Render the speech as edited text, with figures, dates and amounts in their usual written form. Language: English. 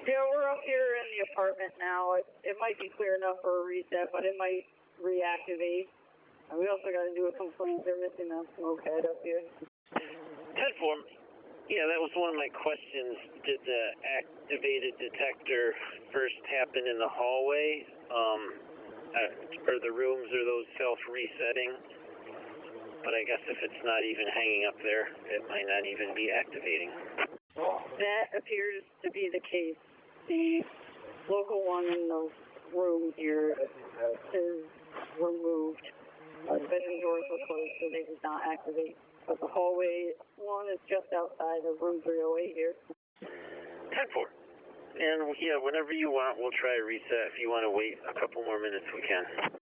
Yeah, we're up here in the apartment now. It might be clear enough for a reset, but it might reactivate. And we also got to do a complaint. They're missing that smoke head up here. 10-4. Yeah, that was one of my questions. Did the activated detector first happen in the hallway? Are the rooms, are those self-resetting? But I guess if it's not even hanging up there, it might not even be activating. That appears to be the case. The local one in the room here is removed. The bedroom doors were closed, so they did not activate. But the hallway one is just outside of room 308 here. 10-4. And yeah, whenever you want, we'll try a reset. If you want to wait a couple more minutes, we can.